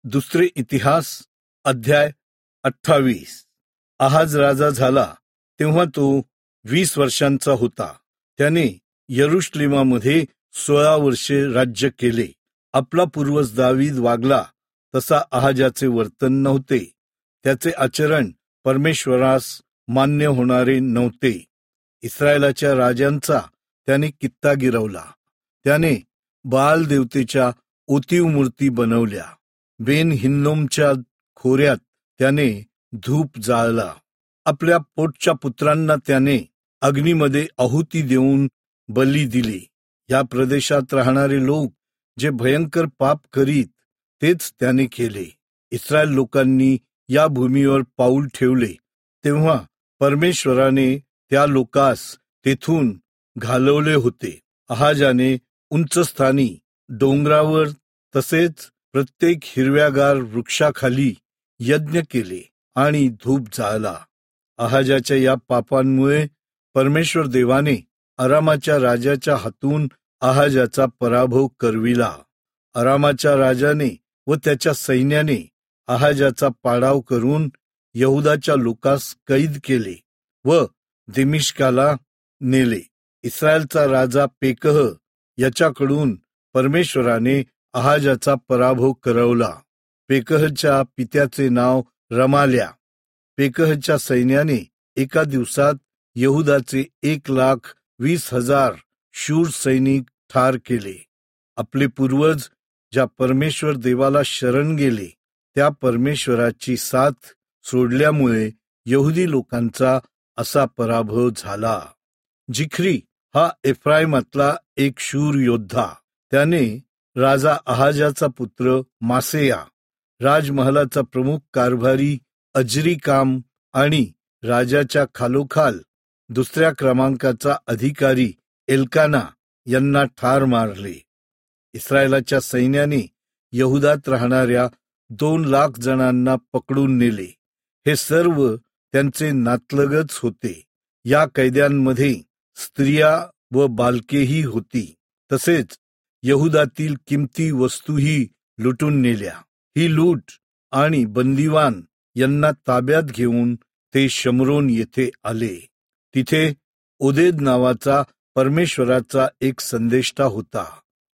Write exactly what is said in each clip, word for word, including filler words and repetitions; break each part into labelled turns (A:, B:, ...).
A: दुसरे इतिहास अध्याय अठ्ठावीस. आहाज राजा झाला तेव्हा तो वीस वर्षांचा होता. त्याने यरुशलेमामध्ये सोळा वर्षे राज्य केले. आपला पूर्वज दावीद वागला तसा आहाजाचे वर्तन नव्हते. त्याचे आचरण परमेश्वरास मान्य होणारे नव्हते. इस्रायलाच्या राजांचा त्याने कित्ता गिरवला. त्याने बाल देवतेच्या ओतीव मूर्ती बनवल्या. बेन हिन्नोमच्या खोऱ्यात त्याने धूप जाळला. आपल्या पोटच्या पुत्रांना त्याने अग्नीमध्ये आहुती देऊन बली दिली. या प्रदेशात राहणारे लोक जे भयंकर पाप करीत तेच त्याने केले. इस्रायल लोकांनी या भूमीवर पाऊल ठेवले तेव्हा परमेश्वराने त्या लोकास तेथून घालवले होते. आहाजाने उंच स्थानी डोंगरावर तसेच प्रत्येक हिरव्यागार वृक्षाखाली यज्ञ केले आणि धूप जाळला. आहाजाच्या या पापांमुळे परमेश्वर देवाने अरामाच्या राजाच्या हातून आहाजाचा पराभव करविला. अरामाच्या राजाने व त्याच्या सैन्याने आहाजाचा पाडाव करून यहुदाच्या लोकास कैद केले व दिमिश्काला नेले. इस्रायलचा राजा पेकह याच्याकडून परमेश्वराने आहाजाचा पराभव करवला. पेकहच्या पित्याचे नाव रमाल्या. पेकहच्या सैन्याने एका दिवसात यहुदाचे एक लाख वीस हजार शूर सैनिक ठार केले. आपले पूर्वज ज्या परमेश्वर देवाला शरण गेले त्या परमेश्वराची साथ सोडल्यामुळे यहुदी लोकांचा असा पराभव झाला. जिख्री हा एफ्राईमातला एक शूर योद्धा. त्याने राजा आहाजाचा पुत्र मासेया, राजमहालाचा प्रमुख कारभारी अजरीकाम आणि राजाच्या खालोखाल दुसऱ्या क्रमांकाचा अधिकारी एल्काना यांना ठार मारले. इस्रायलाच्या सैन्याने यहुदात राहणाऱ्या दोन लाख जणांना पकडून नेले. हे सर्व त्यांचे नातलगच होते. या कैद्यांमध्ये स्त्रिया व बालकेही होती. तसेच यहुदातील किमती वस्तूही लुटून नेल्या. ही लूट आणि बंदिवान यांना ताब्यात घेऊन ते शमरोन येथे आले. तिथे ओदेद नावाचा परमेश्वराचा एक संदेष्टा होता.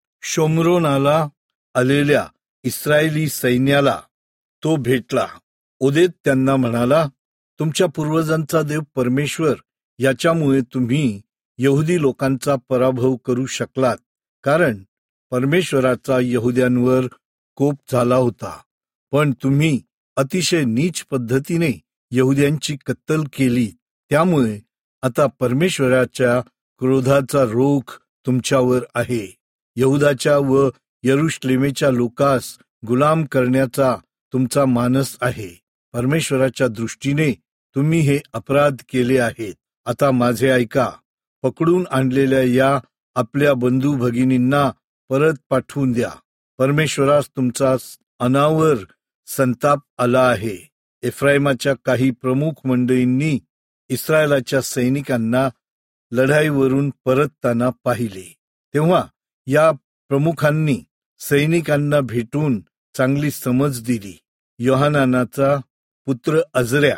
A: शोमरोनाला आलेल्या इस्रायली सैन्याला तो भेटला. ओदेद त्यांना म्हणाला, तुमच्या पूर्वजांचा देव परमेश्वर याच्यामुळे तुम्ही यहुदी लोकांचा पराभव करू शकलात, कारण परमेश्वराचा यहुद्यांवर कोप झाला होता. पण तुम्ही अतिशय नीच पद्धतीने यहुद्यांची कत्तल केली. त्यामुळे आता परमेश्वराच्या क्रोधाचा रोख तुमच्यावर आहे. यहुदाच्या व यरुशलेमेच्या लोकास गुलाम करण्याचा तुमचा मानस आहे. परमेश्वराच्या दृष्टीने तुम्ही हे अपराध केले आहेत. आता माझे ऐका. पकडून आणलेल्या या आपल्या बंधू भगिनींना परत पाठवून द्या. परमेश्वरास तुमचा अनावर संताप आला आहे. एफ्राईमाच्या काही प्रमुख मंडळींनी इस्रायलाच्या सैनिकांना लढाईवरून परतताना पाहिले. तेव्हा या प्रमुखांनी सैनिकांना भेटून चांगली समज दिली. योहानानाचा पुत्र अजऱ्या,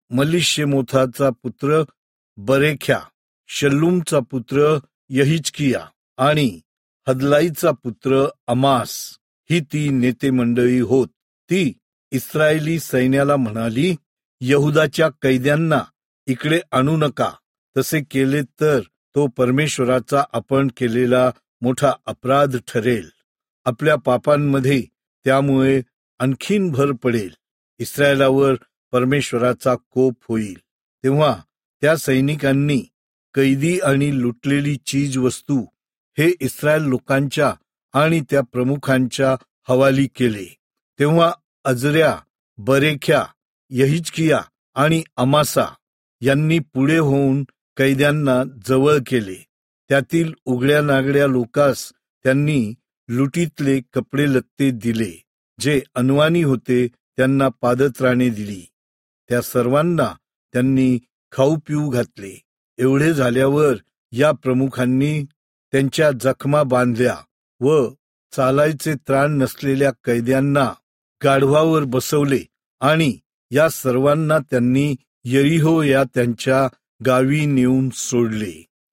A: मलिशेमोथाचा पुत्र बरेख्या, शल्लूमचा पुत्र यहिजकिया आणि हदलाईचा पुत्र अमास ही ती नेते मंडळी होत. ती इस्रायली सैन्याला म्हणाली, यहुदाच्या कैद्यांना इकडे आणू नका. तसे केले तर तो परमेश्वराचा आपण केलेला मोठा अपराध ठरेल. आपल्या पापांमध्ये त्यामुळे आणखीन भर पडेल. इस्रायलावर परमेश्वराचा कोप होईल. तेव्हा त्या सैनिकांनी कैदी आणि लुटलेली चीज वस्तू हे इस्रायल लोकांच्या आणि त्या प्रमुखांच्या हवाली केले. तेव्हा अजऱ्या, बरेख्या, यहिजकिया आणि अमासा यांनी पुढे होऊन कैद्यांना जवळ केले. त्यातील उघड्या नागड्या लोकास त्यांनी लुटीतले कपडे लत्ते दिले. जे अनवाणी होते त्यांना पादत्राणे दिली. त्या सर्वांना त्यांनी खाऊ पिऊ घातले. एवढे झाल्यावर या प्रमुखांनी त्यांच्या जखमा बांधल्या व चालायचे त्राण नसलेल्या कैद्यांना गाढवावर बसवले आणि या सर्वांना त्यांनी यरिहो या त्यांच्या गावी नेऊन सोडले.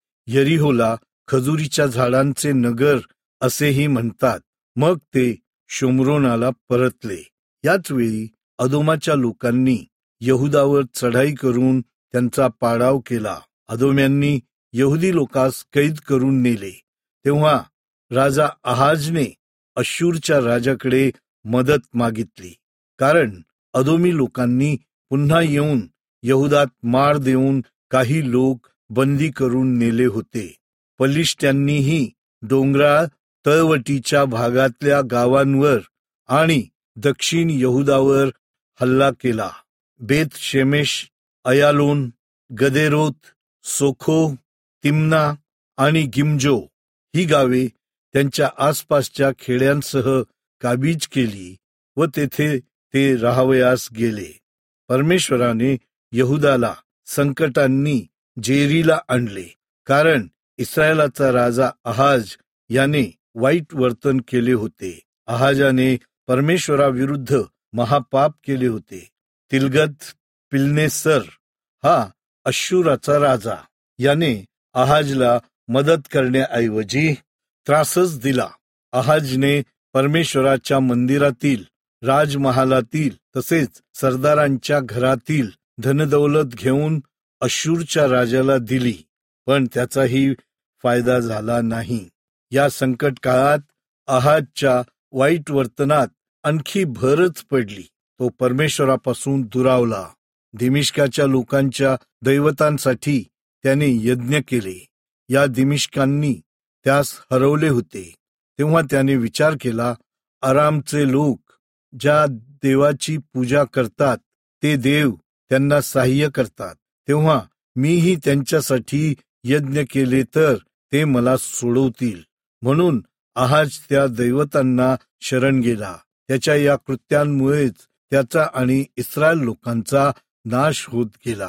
A: यरिहोला खजुरीच्या झाडांचे नगर असेही म्हणतात. मग ते शोम्रोनाला परतले. याच वेळी अदोमाच्या लोकांनी यहुदावर चढाई करून त्यांचा पाडाव केला. अदोम्यांनी यहुदी लोकांस कैद करून नेले. तेव्हा राजा आहाजने अश्शूरच्या राजाकडे मदत मागितली, कारण अदोमी लोकांनी पुन्हा येऊन यहुदात मार देऊन काही लोक बंदी करून नेले होते. पलिश्त्यांनीही डोंगराळ तळवटीच्या भागातल्या गावांवर आणि दक्षिण यहुदावर हल्ला केला. बेत शेमेश, अयालोन, गदेरोत, सोखो, तिम्ना आणि गिमजो ही गावे त्यांच्या आसपासच्या खेड्यांसह काबीज केली व तेथे ते राहावयास गेले. परमेश्वराने यहुदाला संकटांनी जेरीला आणले, कारण इस्रायलाचा राजा आहाज याने वाईट वर्तन केले होते. आहाजाने परमेश्वराविरुद्ध महापाप केले होते. तिलगत पिल्नेसर हा अश्शूराचा राजा याने आहाजला मदत करण्याऐवजी त्रासच दिला. आहाजने परमेश्वराच्या मंदिरातील, राजमहालातील तसेच सरदारांच्या घरातील धनदौलत घेऊन अश्शूरच्या राजाला दिली, पण त्याचाही फायदा झाला नाही. या संकट काळात आहाजच्या वाईट वर्तनात आणखी भरच पडली. तो परमेश्वरापासून दुरावला. दिमिश्काच्या लोकांच्या दैवतांसाठी त्याने यज्ञ केले. या दिमिश्कांनी त्यास हरवले होते. तेव्हा त्याने विचार केला, आरामचे लोक ज्या देवाची पूजा करतात ते देव त्यांना सहाय्य करतात. तेव्हा मीही त्यांच्यासाठी यज्ञ केले तर ते मला सोडवतील. म्हणून आहाज त्या दैवतांना शरण गेला. त्याच्या या कृत्यांमुळेच त्याचा आणि इस्रायल लोकांचा नाश होत गेला.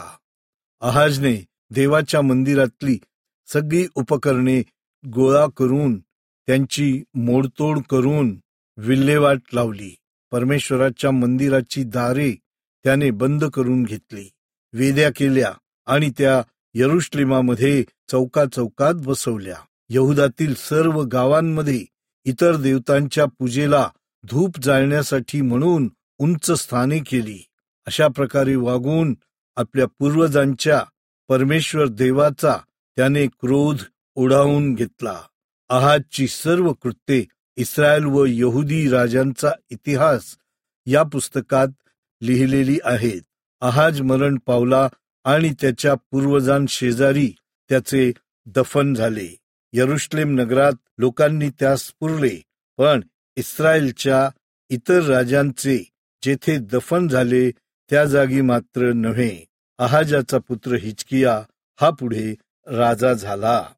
A: आहाजने देवाच्या मंदिरातली सगळी उपकरणे गोळा करून त्यांची मोडतोड करून विल्हेवाट लावली. परमेश्वराच्या मंदिराची दारे त्याने बंद करून घेतली, वेद्या केल्या आणि त्या यरुशलेमामध्ये चौका चौकात बसवल्या. यहुदातील सर्व गावांमध्ये इतर देवतांच्या पूजेला धूप जाळण्यासाठी म्हणून उंच स्थाने केली. अशा प्रकारे वागून आपल्या पूर्वजांच्या परमेश्वर देवाचा त्याने क्रोध ओढावून घेतला. आहाजची सर्व कृत्ये इस्रायल व यहुदी राजांचा इतिहास या पुस्तकात लिहिलेली आहेत. आहाज मरण पावला आणि त्याच्या पूर्वजांशेजारी त्याचे दफन झाले. यरुशलेम नगरात लोकांनी त्यास पुरले, पण इस्रायलच्या इतर राजांचे जेथे दफन झाले त्या जागी मात्र नव्हे. आहाजाचा पुत्र हिजकिया हा पुढे राजा झाला.